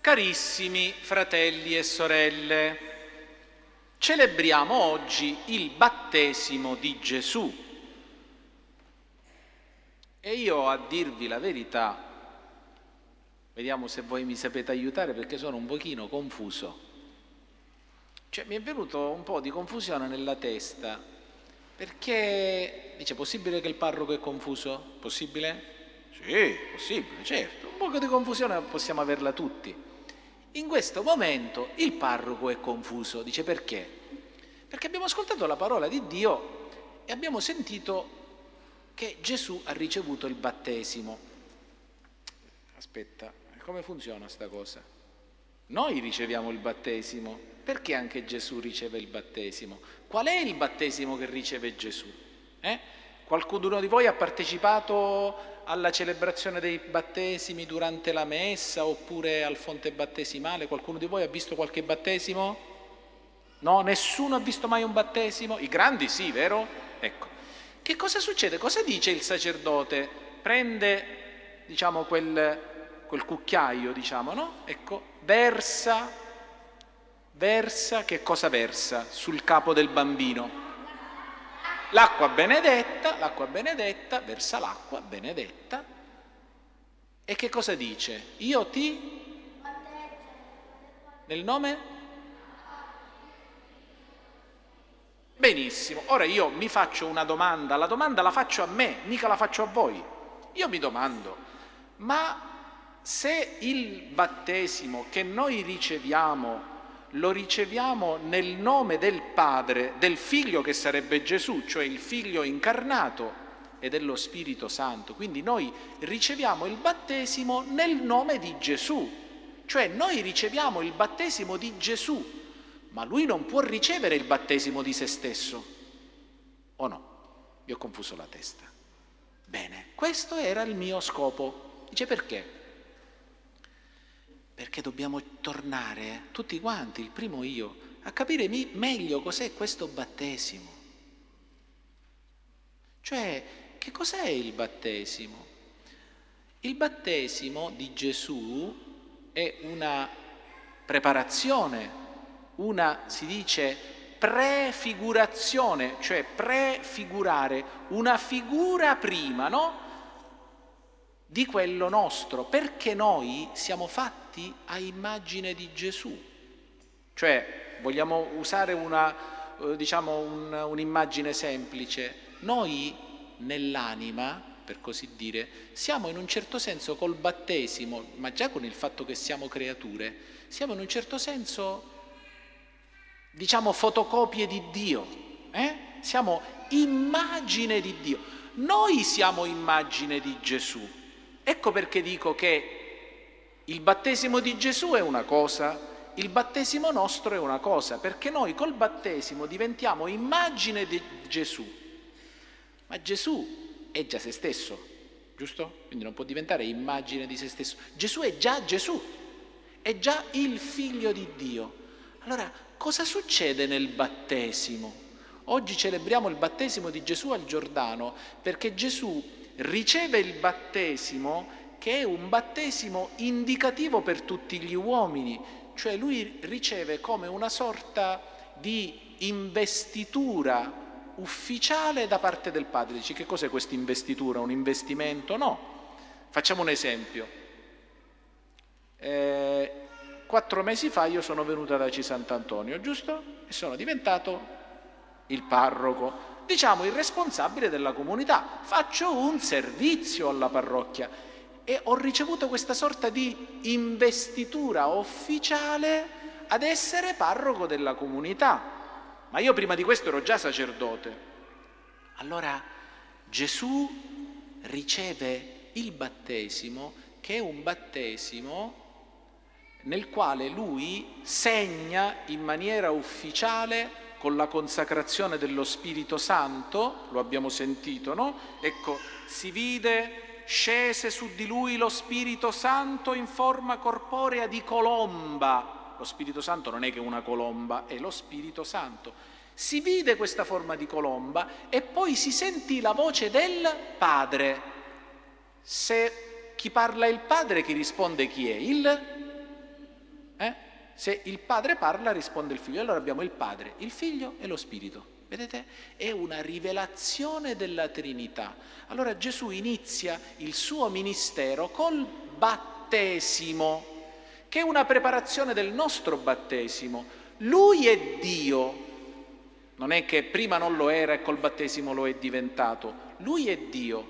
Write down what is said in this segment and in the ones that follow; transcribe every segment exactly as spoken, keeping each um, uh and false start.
Carissimi fratelli e sorelle, celebriamo oggi il battesimo di Gesù e io, a dirvi la verità, vediamo se voi mi sapete aiutare perché sono un pochino confuso. Cioè mi è venuto un po' di confusione nella testa perché dice: possibile che il parroco è confuso? Possibile? Sì, possibile, certo, un po' di confusione possiamo averla tutti. In questo momento il parroco è confuso. Dice: perché? Perché abbiamo ascoltato la parola di Dio e abbiamo sentito che Gesù ha ricevuto il battesimo. Aspetta, come funziona sta cosa? Noi riceviamo il battesimo, perché anche Gesù riceve il battesimo? Qual è il battesimo che riceve Gesù? Eh? Qualcuno di voi ha partecipato alla celebrazione dei battesimi durante la messa oppure al fonte battesimale? Qualcuno di voi ha visto qualche battesimo? No? Nessuno ha visto mai un battesimo? I grandi sì, vero? Ecco. Che cosa succede? Cosa dice il sacerdote? Prende, diciamo, quel, quel cucchiaio, diciamo, no? Ecco, versa, versa, che cosa versa sul capo del bambino? L'acqua benedetta, l'acqua benedetta, versa l'acqua benedetta. E che cosa dice? Io ti? Nel nome? Benissimo, ora io mi faccio una domanda, la domanda la faccio a me, mica la faccio a voi. Io mi domando, ma se il battesimo che noi riceviamo lo riceviamo nel nome del Padre, del Figlio che sarebbe Gesù, cioè il Figlio incarnato, e dello Spirito Santo, quindi noi riceviamo il battesimo nel nome di Gesù, cioè noi riceviamo il battesimo di Gesù, ma lui non può ricevere il battesimo di se stesso, o no? Vi ho confuso la testa. Bene, questo era il mio scopo. Dice: perché? Perché dobbiamo tornare, tutti quanti, il primo io, a capire meglio cos'è questo battesimo. Cioè, che cos'è il battesimo? Il battesimo di Gesù è una preparazione, una, si dice, prefigurazione, cioè prefigurare, una figura prima, no? Di quello nostro, perché noi siamo fatti a immagine di Gesù. Cioè, vogliamo usare una, diciamo, un, un'immagine semplice. Noi nell'anima, per così dire, siamo in un certo senso col battesimo, ma già con il fatto che siamo creature, siamo in un certo senso, diciamo, fotocopie di Dio. Eh? Siamo immagine di Dio. Noi siamo immagine di Gesù. Ecco perché dico che il battesimo di Gesù è una cosa, il battesimo nostro è una cosa, perché noi col battesimo diventiamo immagine di Gesù. Ma Gesù è già se stesso, giusto? Quindi non può diventare immagine di se stesso. Gesù è già Gesù, è già il Figlio di Dio. Allora, cosa succede nel battesimo? Oggi celebriamo il battesimo di Gesù al Giordano, perché Gesù riceve il battesimo, che è un battesimo indicativo per tutti gli uomini, cioè lui riceve come una sorta di investitura ufficiale da parte del Padre. Dici: che cos'è questa investitura? Un investimento? No. Facciamo un esempio. Eh, quattro mesi fa io sono venuto ad Aci Sant'Antonio, giusto? E sono diventato il parroco, diciamo il responsabile della comunità, faccio un servizio alla parrocchia e ho ricevuto questa sorta di investitura ufficiale ad essere parroco della comunità, ma io prima di questo ero già sacerdote. Allora Gesù riceve il battesimo, che è un battesimo nel quale lui segna in maniera ufficiale, con la consacrazione dello Spirito Santo, lo abbiamo sentito, no? Ecco, si vide, scese su di lui lo Spirito Santo in forma corporea di colomba. Lo Spirito Santo non è che una colomba, è lo Spirito Santo. Si vide questa forma di colomba e poi si sentì la voce del Padre. Se chi parla è il Padre, chi risponde chi è? Il Eh? Se il Padre parla, risponde il Figlio. Allora abbiamo il Padre, il Figlio e lo Spirito. Vedete? È una rivelazione della Trinità. Allora Gesù inizia il suo ministero col battesimo, che è una preparazione del nostro battesimo. Lui è Dio. Non è che prima non lo era e col battesimo lo è diventato. Lui è Dio.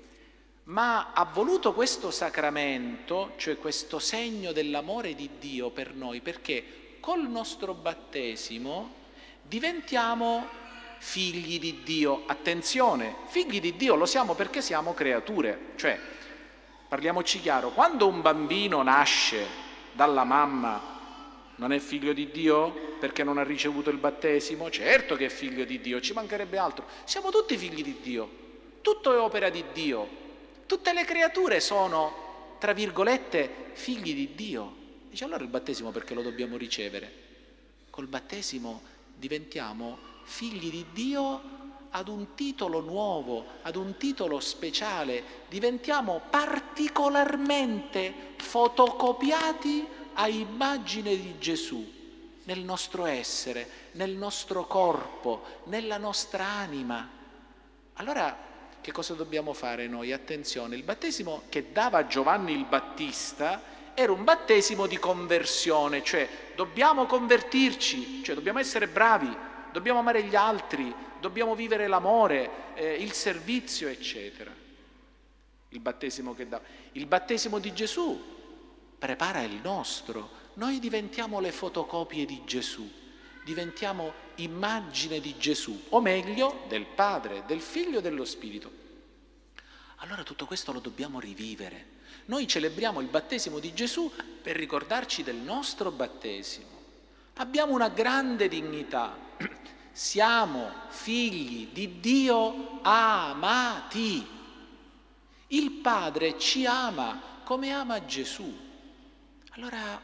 Ma ha voluto questo sacramento, cioè questo segno dell'amore di Dio per noi, perché col nostro battesimo diventiamo figli di Dio. Attenzione, figli di Dio lo siamo perché siamo creature. Cioè, parliamoci chiaro, quando un bambino nasce dalla mamma non è figlio di Dio perché non ha ricevuto il battesimo? Certo che è figlio di Dio, ci mancherebbe altro. Siamo tutti figli di Dio, tutto è opera di Dio. Tutte le creature sono, tra virgolette, figli di Dio. Dice allora il battesimo perché lo dobbiamo ricevere? Col battesimo diventiamo figli di Dio ad un titolo nuovo, ad un titolo speciale. Diventiamo particolarmente fotocopiati a immagine di Gesù nel nostro essere, nel nostro corpo, nella nostra anima. Allora, che cosa dobbiamo fare noi? Attenzione, il battesimo che dava Giovanni il Battista era un battesimo di conversione, cioè dobbiamo convertirci, cioè dobbiamo essere bravi, dobbiamo amare gli altri, dobbiamo vivere l'amore, eh, il servizio, eccetera. Il battesimo che dà. Il battesimo di Gesù prepara il nostro. Noi diventiamo le fotocopie di Gesù, diventiamo immagine di Gesù, o meglio, del Padre, del Figlio e dello Spirito. Allora tutto questo lo dobbiamo rivivere. Noi celebriamo il battesimo di Gesù per ricordarci del nostro battesimo. Abbiamo una grande dignità. Siamo figli di Dio amati. Il Padre ci ama come ama Gesù. Allora,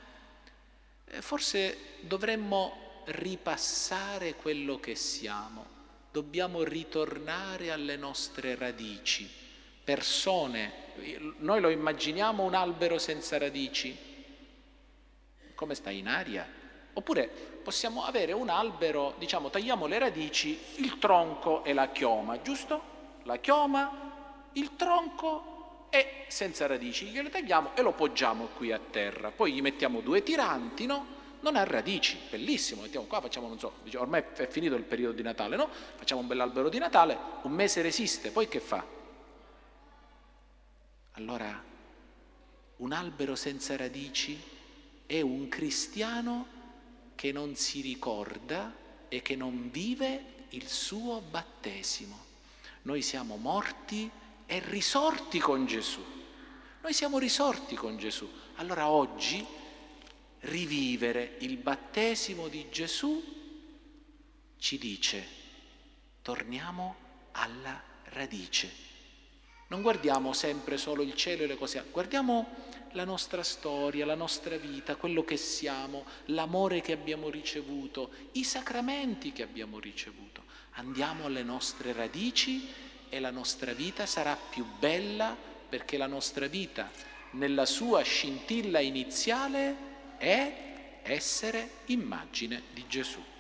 forse dovremmo ripassare quello che siamo, dobbiamo ritornare alle nostre radici, persone. Noi lo immaginiamo un albero senza radici? Come sta, in aria? Oppure possiamo avere un albero, diciamo, tagliamo le radici, il tronco e la chioma, giusto? La chioma, il tronco è senza radici, glielo tagliamo e lo poggiamo qui a terra, poi gli mettiamo due tiranti, no? Non ha radici, bellissimo, mettiamo qua, facciamo, non so, ormai è finito il periodo di Natale, no? Facciamo un bell'albero di Natale, un mese resiste, poi che fa? Allora, un albero senza radici è un cristiano che non si ricorda e che non vive il suo battesimo. Noi siamo morti e risorti con Gesù. Noi siamo risorti con Gesù. Allora oggi rivivere il battesimo di Gesù ci dice: torniamo alla radice. Non guardiamo sempre solo il cielo e le cose, guardiamo la nostra storia, la nostra vita, quello che siamo, l'amore che abbiamo ricevuto, i sacramenti che abbiamo ricevuto. Andiamo alle nostre radici e la nostra vita sarà più bella, perché la nostra vita, nella sua scintilla iniziale, è essere immagine di Gesù.